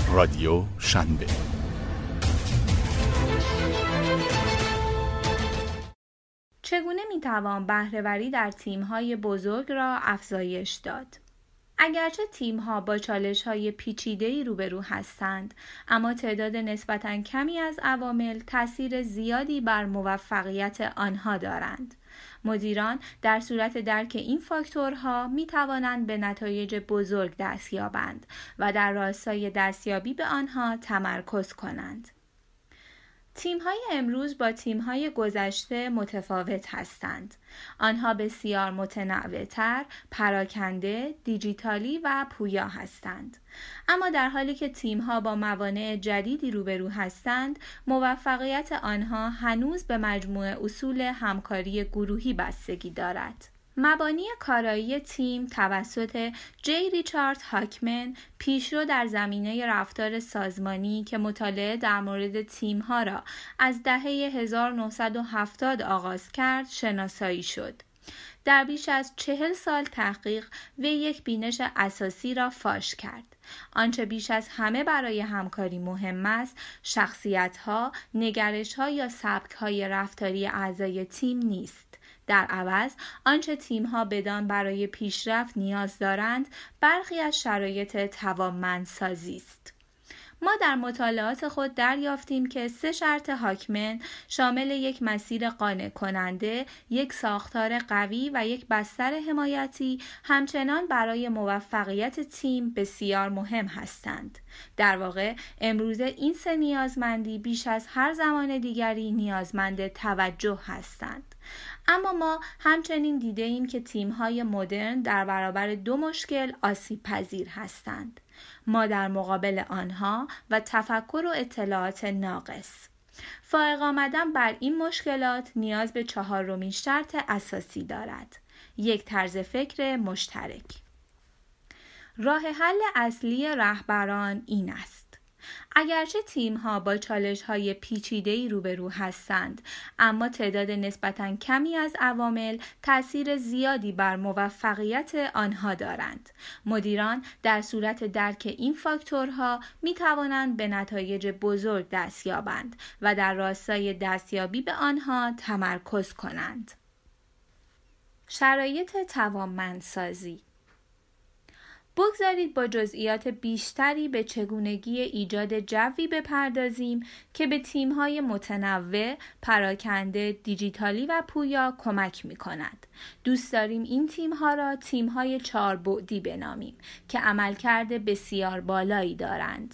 رادیو شنبه. چگونه میتوان بهره‌وری در تیم‌های بزرگ را افزایش داد؟ اگرچه تیم‌ها با چالش‌های پیچیده‌ای روبرو هستند، اما تعداد نسبتاً کمی از عوامل تأثیر زیادی بر موفقیت آنها دارند. مدیران در صورت درک این فاکتورها می‌توانند به نتایج بزرگ دست یابند و در راستای دستیابی به آنها تمرکز کنند. تیم‌های امروز با تیم‌های گذشته متفاوت هستند. آنها بسیار متنوع‌تر، پراکنده، دیجیتالی و پویا هستند. اما در حالی که تیم‌ها با موانع جدیدی روبرو هستند، موفقیت آنها هنوز به مجموع اصول همکاری گروهی بستگی دارد. مبانی کارایی تیم توسط جی ریچارد هاکمن، پیشرو در زمینه رفتار سازمانی که مطالعه در مورد تیم‌ها را از دهه 1970 آغاز کرد، شناسایی شد. در بیش از 40 سال تحقیق وی یک بینش اساسی را فاش کرد. آنچه بیش از همه برای همکاری مهم است، شخصیت‌ها، نگرش‌ها یا سبک‌های رفتاری اعضای تیم نیست. در عوض، آنچه تیم‌ها بدان برای پیشرفت نیاز دارند، برخی از شرایط توانمندسازی است. ما در مطالعات خود دریافتیم که 3 شرط هاکمن شامل یک مسیر قانع کننده، یک ساختار قوی و یک بستر حمایتی همچنان برای موفقیت تیم بسیار مهم هستند. در واقع امروزه این 3 نیازمندی بیش از هر زمان دیگری نیازمند توجه هستند. اما ما همچنین دیده ایم که تیم‌های مدرن در برابر 2 مشکل آسیب پذیر هستند. ما در مقابل آنها و تفکر و اطلاعات ناقص. فائق آمدن بر این مشکلات نیاز به 4مین شرط اساسی دارد: یک طرز فکر مشترک. راه حل اصلی رهبران این است: اگرچه تیم‌ها با چالش‌های پیچیده‌ای روبرو هستند، اما تعداد نسبتاً کمی از عوامل تأثیر زیادی بر موفقیت آنها دارند. مدیران در صورت درک این فاکتورها می‌توانند به نتایج بزرگ دست یابند و در راستای دستیابی به آنها تمرکز کنند. شرایط توانمندسازی. بگذارید با جزئیات بیشتری به چگونگی ایجاد جوی بپردازیم که به تیم‌های متنوع، پراکنده، دیجیتالی و پویا کمک می‌کند. دوست داریم این تیم‌ها را تیم‌های 4 بعدی بنامیم که عملکرد بسیار بالایی دارند.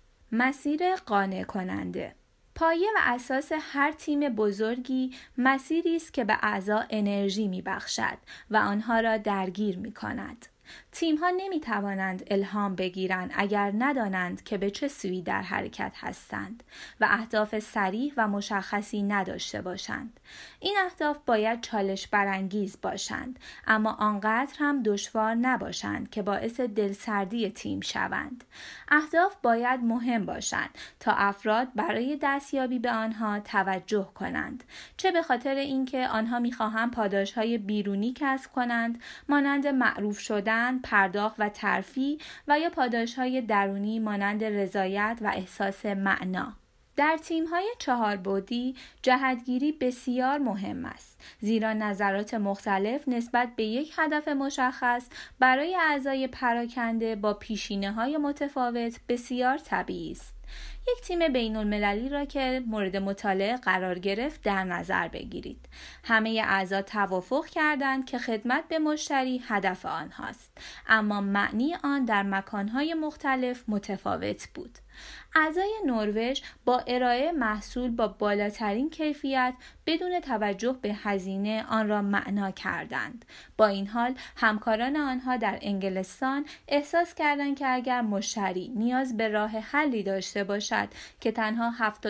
مسیر قانع کننده. پایه و اساس هر تیم بزرگی مسیری است که به اعضا انرژی می‌بخشد و آنها را درگیر می‌کند. تیم‌ها نمی‌توانند الهام بگیرند اگر ندانند که به چه سوی در حرکت هستند و اهداف صریح و مشخصی نداشته باشند. این اهداف باید چالش برانگیز باشند، اما آنقدر هم دشوار نباشند که باعث دلسردی تیم شوند. اهداف باید مهم باشند تا افراد برای دستیابی به آنها توجه کنند، چه به خاطر اینکه آنها می‌خواهند پاداش‌های بیرونی کسب کنند، مانند معروف شدن، پرداخت و ترفیع، و یا پاداش‌های درونی مانند رضایت و احساس معنا. در تیم‌های 4 بعدی جهتگیری بسیار مهم است، زیرا نظرات مختلف نسبت به یک هدف مشخص برای اعضای پراکنده با پیشینه‌های متفاوت بسیار طبیعی است. یک تیم بین‌المللی را که مورد مطالعه قرار گرفت در نظر بگیرید. همه اعضا توافق کردند که خدمت به مشتری هدف آنهاست، اما معنی آن در مکان‌های مختلف متفاوت بود. اعضای نروژ با ارائه محصول با بالاترین کیفیت بدون توجه به هزینه آن را معنا کردند. با این حال همکاران آنها در انگلستان احساس کردند که اگر مشتری نیاز به راه حلی داشته باشد که تنها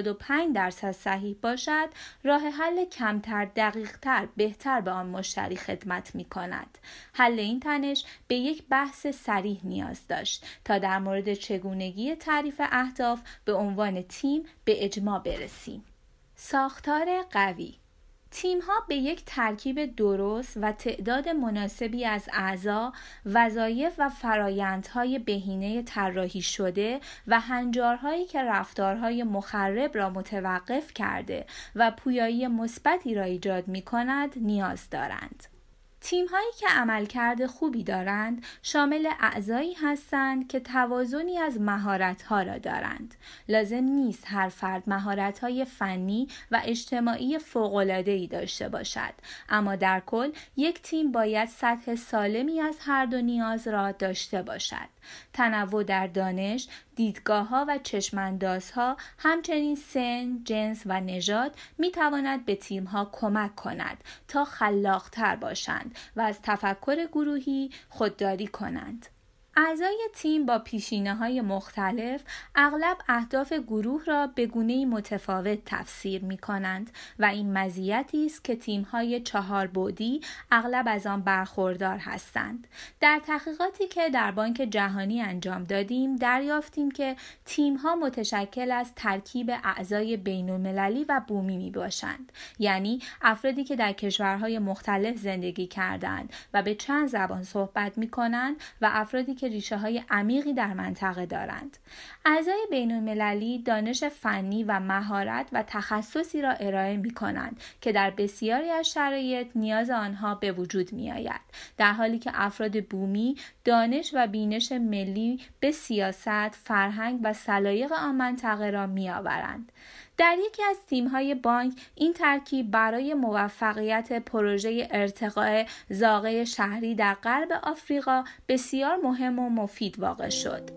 75% صحیح باشد، راه حل کمتر دقیق‌تر بهتر به آن مشتری خدمت می کند. حل این تنش به یک بحث صریح نیاز داشت تا در مورد چگونگی تعریف اهداف به عنوان تیم به اجماع برسیم. ساختار قوی. تیم‌ها به یک ترکیب درست و تعداد مناسبی از اعضا، وظایف و فرایندهای بهینه طراحی شده و هنجارهایی که رفتارهای مخرب را متوقف کرده و پویایی مثبتی را ایجاد می‌کند نیاز دارند. تیم‌هایی که عملکرد خوبی دارند شامل اعضایی هستند که توازنی از مهارت‌ها را دارند. لازم نیست هر فرد مهارت‌های فنی و اجتماعی فوق‌العاده‌ای داشته باشد، اما در کل یک تیم باید سطح سالمی از هر دو نیاز را داشته باشد. تنوع در دانش، دیدگاه‌ها و چشم‌اندازها، همچنین سن، جنس و نژاد می‌تواند به تیم‌ها کمک کند تا خلاق‌تر باشند و از تفکر گروهی خودداری کنند. اعضای تیم با پیشینه‌های مختلف اغلب اهداف گروه را به گونه‌ای متفاوت تفسیر می‌کنند و این مزیتی است که تیم‌های 4 بعدی اغلب از آن برخوردار هستند. در تحقیقاتی که در بانک جهانی انجام دادیم دریافتیم که تیم‌ها متشکل از ترکیب اعضای بین‌المللی و بومی میباشند، یعنی افرادی که در کشورهای مختلف زندگی کردند و به چند زبان صحبت می‌کنند و افرادی که ریشه‌های عمیقی در منطقه دارند. اعضای بین‌المللی دانش فنی و مهارت و تخصصی را ارائه می‌کنند که در بسیاری از شرایط نیاز آنها به وجود می‌آید، در حالی که افراد بومی دانش و بینش ملی به سیاست، فرهنگ و سلایق آن منطقه را می‌آورند. در یکی از تیم‌های بانک این ترکیب برای موفقیت پروژه ارتقاء زاغه شهری در غرب آفریقا بسیار مهم و مفید واقع شد.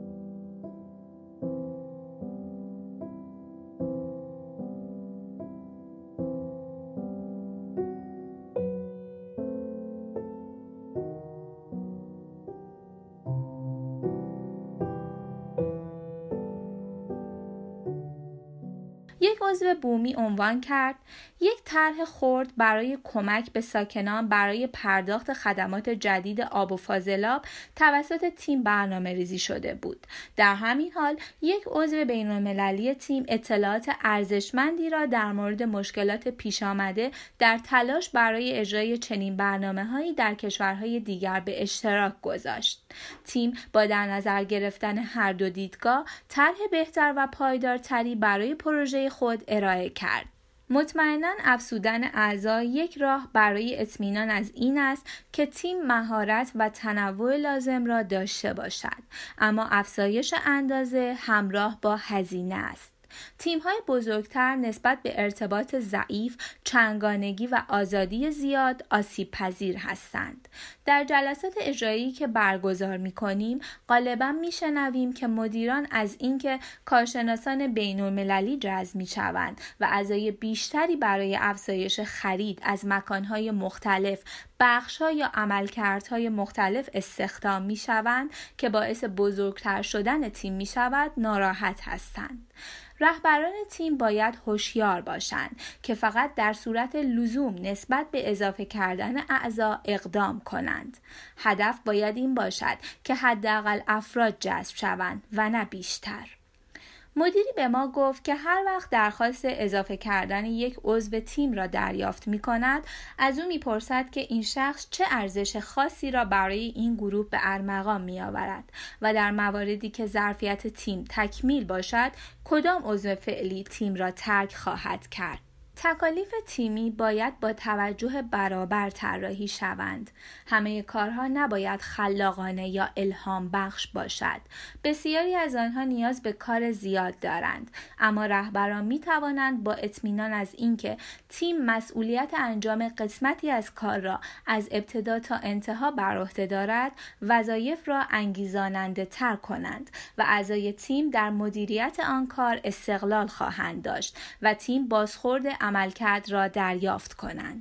یک عضو بومی عنوان کرد: یک طرح خرد برای کمک به ساکنان برای پرداخت خدمات جدید آب و فاضلاب توسط تیم برنامه ریزی شده بود. در همین حال یک عضو بین‌المللی تیم اطلاعات ارزشمندی را در مورد مشکلات پیش آمده در تلاش برای اجرای چنین برنامه‌هایی در کشورهای دیگر به اشتراک گذاشت. تیم با در نظر گرفتن هر دو دیدگاه طرح بهتر و پایدارتری برای پروژه خود ارائه کرد. مطمئناً افزودن اعضا یک راه برای اطمینان از این است که تیم مهارت و تنوع لازم را داشته باشد، اما افزایش اندازه همراه با هزینه است. تیم‌های بزرگتر نسبت به ارتباط ضعیف، چندگانگی و آزادی زیاد آسیب پذیر هستند. در جلسات اجرایی که برگزار می‌کنیم، غالباً می‌شنویم که مدیران از اینکه کارشناسان بین‌المللی جذب می‌شوند و اعضای بیشتری برای افزایش خرید از مکان‌های مختلف، بخش‌ها یا عملکردهای مختلف استخدام می‌شوند که باعث بزرگتر شدن تیم می‌شود، ناراحت هستند. رهبران تیم باید هوشیار باشند که فقط در صورت لزوم نسبت به اضافه کردن اعضا اقدام کنند. هدف باید این باشد که حداقل افراد جذب شوند و نه بیشتر. مدیری به ما گفت که هر وقت درخواست اضافه کردن یک عضو تیم را دریافت می کند، از او می پرسد که این شخص چه ارزش خاصی را برای این گروه به ارمغان می آورد و در مواردی که ظرفیت تیم تکمیل باشد، کدام عضو فعلی تیم را ترک خواهد کرد. تکالیف تیمی باید با توجه برابر طراحی شوند. همه کارها نباید خلاقانه یا الهام بخش باشد. بسیاری از آنها نیاز به کار زیاد دارند، اما رهبران می توانند با اطمینان از اینکه تیم مسئولیت انجام قسمتی از کار را از ابتدا تا انتها بر عهده دارد، وظایف را انگیزاننده تر کنند و اعضای تیم در مدیریت آن کار استقلال خواهند داشت و تیم بازخورد عملکرد را دریافت کنند.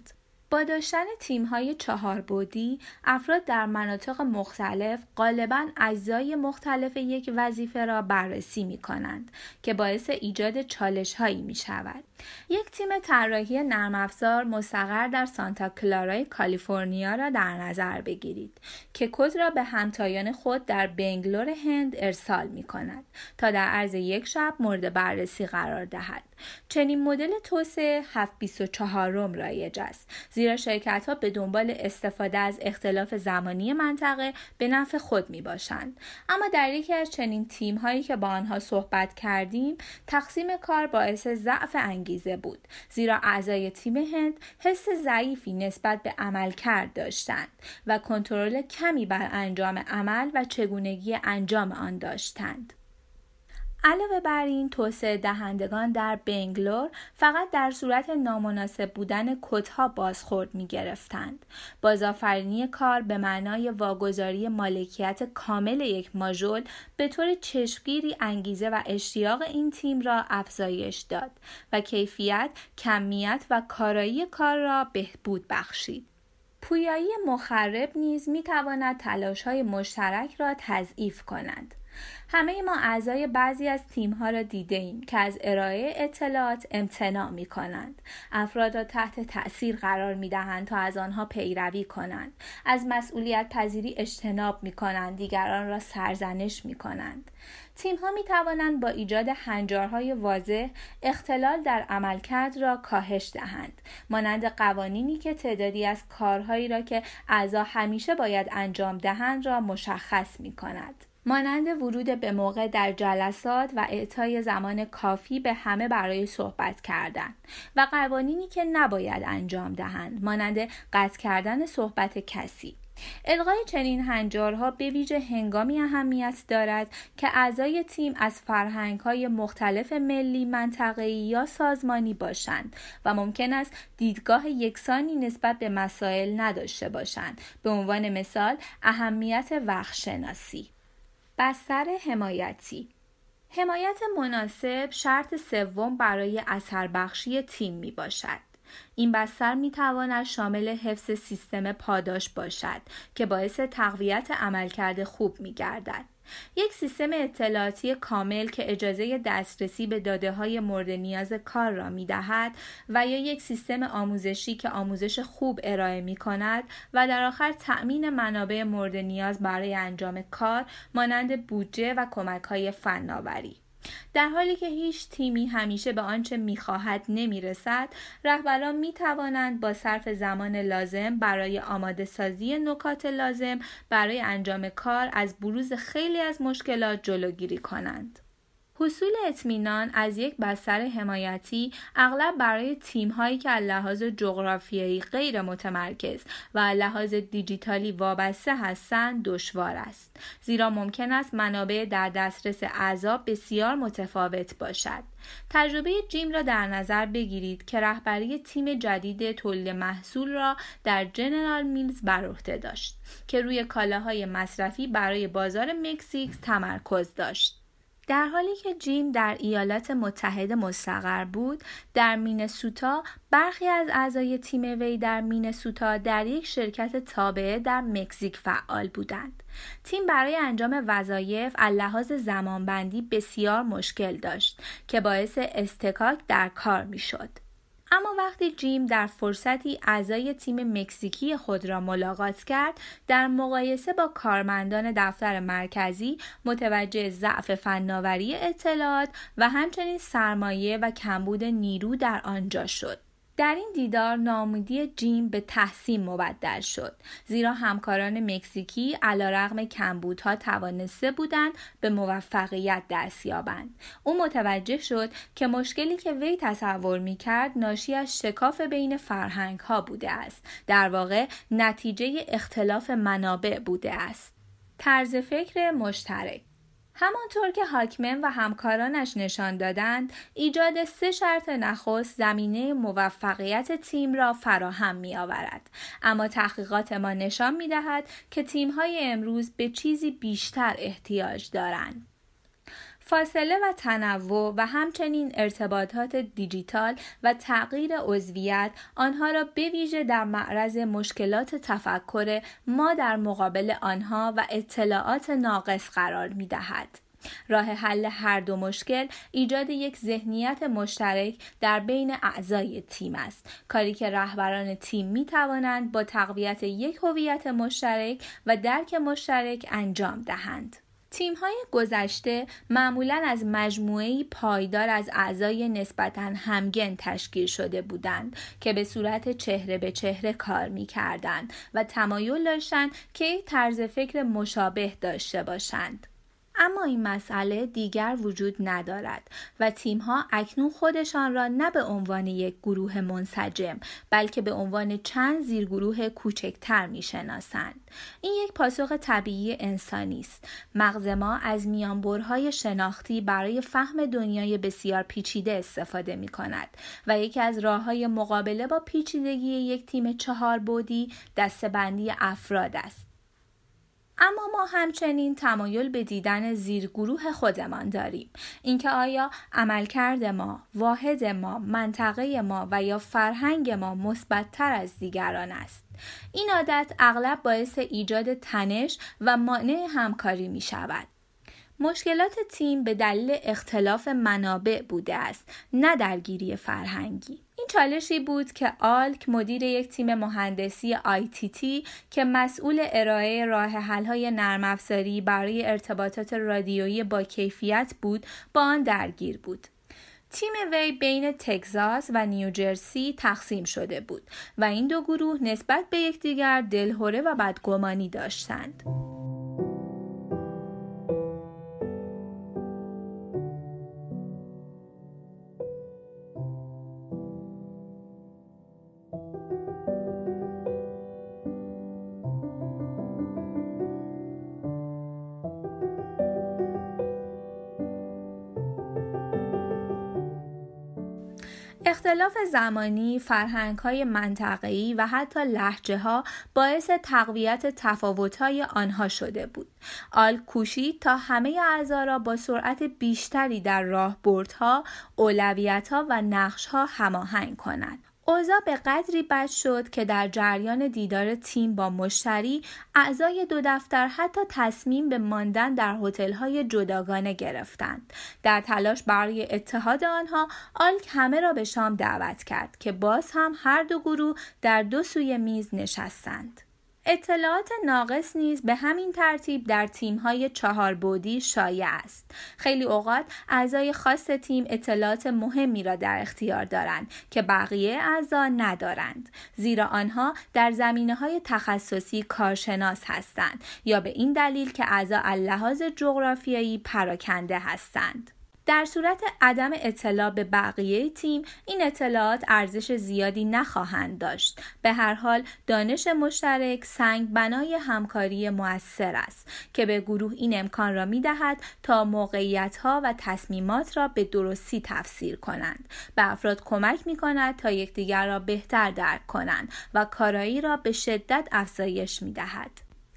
با داشتن تیم‌های 4 بعدی، افراد در مناطق مختلف غالباً اجزای مختلف یک وظیفه را بررسی می‌کنند که باعث ایجاد چالش‌هایی می‌شود. یک تیم طراحی نرم افزار مستقر در سانتا کلارای کالیفرنیا را در نظر بگیرید که کد را به همتایان خود در بنگلور هند ارسال می‌کند تا در عرض یک شب مورد بررسی قرار دهد. چنین مدل توسعه 724 رایج است، زیرا شرکت‌ها به دنبال استفاده از اختلاف زمانی منطقه به نفع خود می‌باشند. اما در یکی از چنین تیم‌هایی که با آنها صحبت کردیم، تقسیم کار باعث ضعف انگیزه بود، زیرا اعضای تیم هند حس ضعیفی نسبت به عملکرد داشتند و کنترل کمی بر انجام عمل و چگونگی انجام آن داشتند. علاوه بر این، توسعه دهندگان در بنگلور فقط در صورت نامناسب بودن کدها بازخورد می گرفتند. بازآفرینی کار به معنای واگذاری مالکیت کامل یک ماژول به طور چشمگیری انگیزه و اشتیاق این تیم را افزایش داد و کیفیت، کمیت و کارایی کار را بهبود بخشید. پویایی مخرب نیز می تواند تلاش‌های مشترک را تضعیف کند. همه ما اعضای بعضی از تیم‌ها را دیده‌ایم که از ارائه اطلاعات امتناع می‌کنند. افراد را تحت تأثیر قرار می‌دهند تا از آنها پیروی کنند. از مسئولیت پذیری اجتناب می‌کنند، دیگران را سرزنش می‌کنند. تیم‌ها می‌توانند با ایجاد هنجارهای واضح اختلال در عملکرد را کاهش دهند، مانند قوانینی که تعدادی از کارهایی را که اعضا همیشه باید انجام دهند را مشخص می‌کند. مانند ورود به موقع در جلسات و اعطای زمان کافی به همه برای صحبت کردن و قوانینی که نباید انجام دهند، مانند قطع کردن صحبت کسی. الغای چنین هنجارها به ویژه هنگامی اهمیت دارد که اعضای تیم از فرهنگ‌های مختلف ملی، منطقه‌ای یا سازمانی باشند و ممکن است دیدگاه یکسانی نسبت به مسائل نداشته باشند. به عنوان مثال، اهمیت وقت‌شناسی. بستر حمایتی. حمایت مناسب شرط سوم برای اثربخشی تیم می باشد. این بستر می تواند شامل حفظ سیستم پاداش باشد که باعث تقویت عملکرد خوب می گردد. یک سیستم اطلاعاتی کامل که اجازه دسترسی به داده‌های مورد نیاز کار را می‌دهد و یا یک سیستم آموزشی که آموزش خوب ارائه می‌کند و در آخر تأمین منابع مورد نیاز برای انجام کار مانند بودجه و کمک‌های فناوری. در حالی که هیچ تیمی همیشه به آنچه می‌خواهد نمی‌رسد، رهبران می‌توانند با صرف زمان لازم برای آماده سازی نکات لازم برای انجام کار از بروز خیلی از مشکلات جلوگیری کنند. حصول اطمینان از یک بستر حمایتی اغلب برای تیم‌هایی که از لحاظ جغرافیایی غیر متمرکز و از لحاظ دیجیتالی وابسته هستند دشوار است، زیرا ممکن است منابع در دسترس اعضا بسیار متفاوت باشد. تجربه جیم را در نظر بگیرید که رهبری تیم جدید تولید محصول را در جنرال میلز بر عهده داشت که روی کالاهای مصرفی برای بازار مکزیک تمرکز داشت. در حالی که جیم در ایالات متحده مستقر بود، در مینسوتا برخی از اعضای تیم وی در مینسوتا در یک شرکت تابعه در مکزیک فعال بودند. تیم برای انجام وظایف از لحاظ زمانبندی بسیار مشکل داشت که باعث اصطکاک در کار میشد. اما وقتی جیم در فرصتی اعضای تیم مکزیکی خود را ملاقات کرد، در مقایسه با کارمندان دفتر مرکزی متوجه ضعف فناوری اطلاعات و همچنین سرمایه و کمبود نیرو در آنجا شد. در این دیدار ناامیدی جیم به تحسین مبدل شد، زیرا همکاران مکزیکی علیرغم کمبودها توانسته بودند به موفقیت دست یابند. او متوجه شد که مشکلی که وی تصور می‌کرد ناشی از شکاف بین فرهنگ‌ها بوده است، در واقع نتیجه اختلاف منابع بوده است. طرز فکر مشترک. همانطور که هاکمن و همکارانش نشان دادند، ایجاد 3 شرط نخست زمینه موفقیت تیم را فراهم می‌آورد. اما تحقیقات ما نشان می‌دهد که تیم‌های امروز به چیزی بیشتر احتیاج دارند. فاصله و تنوع و همچنین ارتباطات دیجیتال و تغییر عضویت آنها را به ویژه در معرض مشکلات تفکر ما در مقابل آنها و اطلاعات ناقص قرار می‌دهد. راه حل هر دو مشکل ایجاد یک ذهنیت مشترک در بین اعضای تیم است، کاری که رهبران تیم می توانند با تقویت یک هویت مشترک و درک مشترک انجام دهند. تیم‌های گذشته معمولاً از مجموعه‌ای پایدار از اعضای نسبتاً همگن تشکیل شده بودند که به صورت چهره به چهره کار می‌کردند و تمایل داشتند که یک طرز فکر مشابه داشته باشند. اما این مسئله دیگر وجود ندارد و تیم‌ها اکنون خودشان را نه به عنوان یک گروه منسجم بلکه به عنوان چند زیرگروه کوچکتر می‌شناسند. این یک پاسخ طبیعی انسانی است. مغز ما از میانبرهای شناختی برای فهم دنیای بسیار پیچیده استفاده می‌کند و یکی از راه‌های مقابله با پیچیدگی یک تیم 4 بعدی دسته‌بندی افراد است. اما ما همچنین تمایل به دیدن زیرگروه خودمان داریم. اینکه آیا عملکرد ما، واحد ما، منطقه ما و یا فرهنگ ما مثبت‌تر از دیگران است. این عادت اغلب باعث ایجاد تنش و مانع همکاری می شود. مشکلات تیم به دلیل اختلاف منابع بوده است، نه درگیری فرهنگی. این چالشی بود که آلک مدیر یک تیم مهندسی ITT که مسئول ارائه راه حل‌های نرم افزاری برای ارتباطات رادیویی با کیفیت بود، با آن درگیر بود. تیم وی بین تگزاس و نیوجرسی تقسیم شده بود و این دو گروه نسبت به یکدیگر دلهره و بدگمانی داشتند. اختلاف زمانی، فرهنگ‌های منطقه‌ای و حتی لهجه‌ها باعث تقویت تفاوت‌های آنها شده بود. آلک کوشید تا همه اعضا را با سرعت بیشتری در راهبردها، اولویت‌ها و نقش‌ها هماهنگ کند. اوضاع به قدری بد شد که در جریان دیدار تیم با مشتری، اعضای دو دفتر حتی تصمیم به ماندن در هتل‌های جداگانه گرفتند. در تلاش برای اتحاد آنها، آلک همه را به شام دعوت کرد که باز هم هر دو گروه در دو سوی میز نشستند. اطلاعات ناقص نیز به همین ترتیب در تیم‌های 4 بعدی شایع است. خیلی اوقات اعضای خاص تیم اطلاعات مهمی را در اختیار دارند که بقیه اعضا ندارند، زیرا آنها در زمینه‌های تخصصی کارشناس هستند یا به این دلیل که اعضا از لحاظ جغرافیایی پراکنده هستند. در صورت عدم اطلاع به بقیه تیم، این اطلاعات ارزش زیادی نخواهند داشت. به هر حال دانش مشترک سنگ بنای همکاری مؤثر است که به گروه این امکان را می‌دهد تا موقعیت‌ها و تصمیمات را به درستی تفسیر کنند. به افراد کمک می‌کند تا یکدیگر را بهتر درک کنند و کارایی را به شدت افزایش می‌دهد.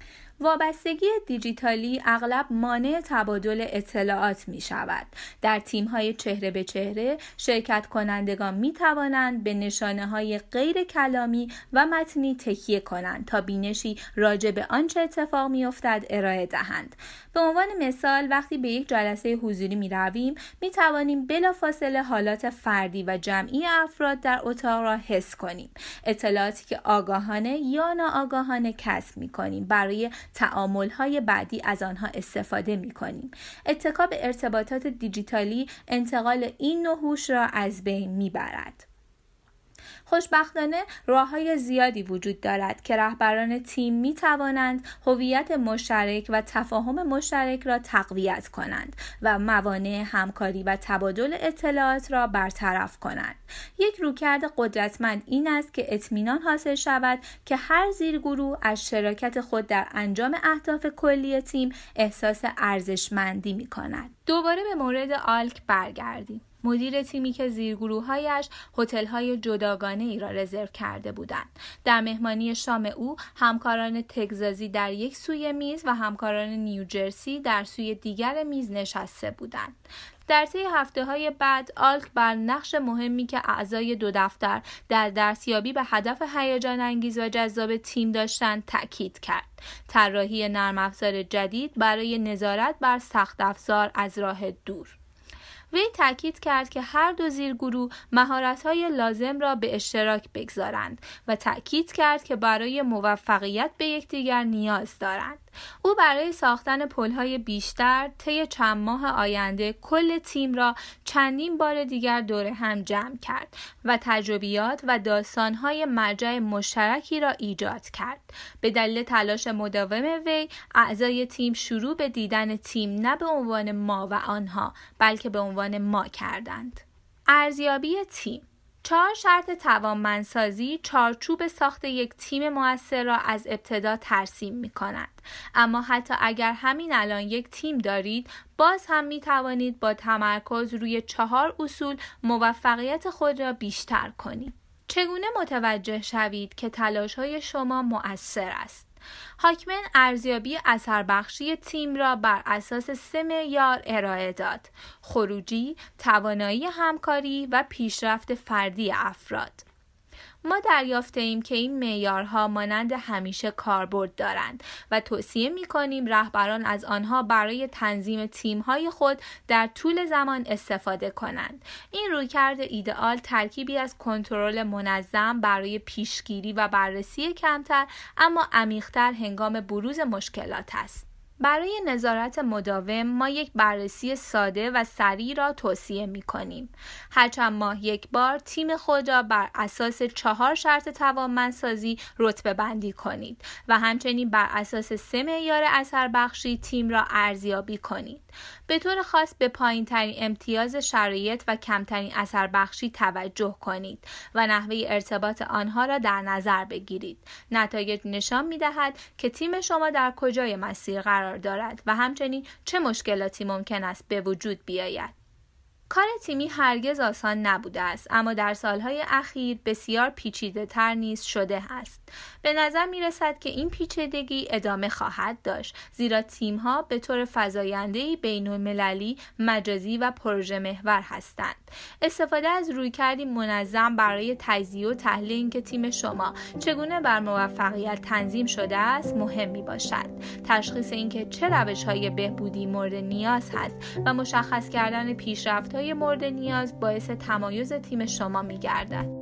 وابستگی دیجیتالی اغلب مانع تبادل اطلاعات می شود. در تیم‌های چهره به چهره شرکت کنندگان می توانند به نشانه‌های غیر کلامی و متنی تکیه کنند تا بینشی راجع به آنچه اتفاق می افتد ارائه دهند. به عنوان مثال وقتی به یک جلسه حضوری می رویم می توانیم بلافاصله حالات فردی و جمعی افراد در اتاق را حس کنیم. اطلاعاتی که آگاهانه یا ناآگاهانه کسب می کنیم برای تعامل‌های بعدی از آنها استفاده می‌کنیم. اتکا به ارتباطات دیجیتالی انتقال این نوع هوش را از بین می‌برد. خوشبختانه راه‌های زیادی وجود دارد که رهبران تیم می‌توانند هویت مشترک و تفاهم مشترک را تقویت کنند و موانع همکاری و تبادل اطلاعات را برطرف کنند. یک رویکرد قدرتمند این است که اطمینان حاصل شود که هر زیرگروه از شراکت خود در انجام اهداف کلی تیم احساس ارزشمندی می‌کند. دوباره به مورد آلک برگردیم. مدیر تیمی که زیرگروه‌هایش هتل‌های جداگانه ای را رزرو کرده بودند. در مهمانی شام او همکاران تگزاسی در یک سوی میز و همکاران نیوجرسی در سوی دیگر میز نشسته بودند. در طی هفته‌های بعد آلت بر نقش مهمی که اعضای دو دفتر در دستیابی به هدف هیجان انگیز و جذاب تیم داشتند تأکید کرد. طراحی نرم افزار جدید برای نظارت بر سخت افزار از راه دور. وی تأکید کرد که هر دو زیرگروه مهارت‌های لازم را به اشتراک بگذارند و تأکید کرد که برای موفقیت به یکدیگر نیاز دارند. او برای ساختن پل‌های بیشتر طی چند ماه آینده کل تیم را چندین بار دیگر دور هم جمع کرد و تجربیات و داستان‌های مرجع مشترکی را ایجاد کرد. به دلیل تلاش مداوم وی، اعضای تیم شروع به دیدن تیم نه به عنوان ما و آنها، بلکه به عنوان ما کردند. ارزیابی تیم 4 شرط توانمندسازی چارچوب ساخت یک تیم مؤثر را از ابتدا ترسیم می‌کند. اما حتی اگر همین الان یک تیم دارید، باز هم می‌توانید با تمرکز روی 4 اصول موفقیت خود را بیشتر کنید. چگونه متوجه شوید که تلاش‌های شما مؤثر است؟ هاکمن ارزیابی اثربخشی تیم را بر اساس 3 معیار ارائه داد: خروجی، توانایی همکاری و پیشرفت فردی افراد. ما دریافته‌ایم که این معیارها مانند همیشه کاربرد دارند و توصیه می‌کنیم رهبران از آنها برای تنظیم تیم‌های خود در طول زمان استفاده کنند. این رویکرد ایدئال ترکیبی از کنترل منظم برای پیشگیری و بررسی کمتر اما عمیق‌تر هنگام بروز مشکلات است. برای نظارت مداوم ما یک بررسی ساده و سریع را توصیه می‌کنیم. هر چند ماه یک بار تیم خود را بر اساس 4 شرط توانمندسازی رتبه بندی کنید و همچنین بر اساس 3 معیار اثربخشی تیم را ارزیابی کنید. به طور خاص به پایین‌ترین امتیاز شرایط و کمترین اثربخشی توجه کنید و نحوه ارتباط آنها را در نظر بگیرید. نتایج نشان می‌دهد که تیم شما در کجای مسیر قرار دارد و همچنین چه مشکلاتی ممکن است به وجود بیاید. کار تیمی هرگز آسان نبوده است، اما در سالهای اخیر بسیار پیچیده تر نیز شده است. به نظر می رسد که این پیچیدگی ادامه خواهد داشت، زیرا تیم‌ها به طور فزاینده‌ای بین‌المللی، مجازی و پروژه محور هستند. استفاده از رویکردی منظم برای تجزیه و تحلیل اینکه تیم شما چگونه بر موفقیت تنظیم شده است مهم می باشد. تشخیص اینکه چه روش‌های بهبودی مورد نیاز هست و مشخص کردن پیشرفت‌های مورد نیاز باعث تمایز تیم شما می‌گردد.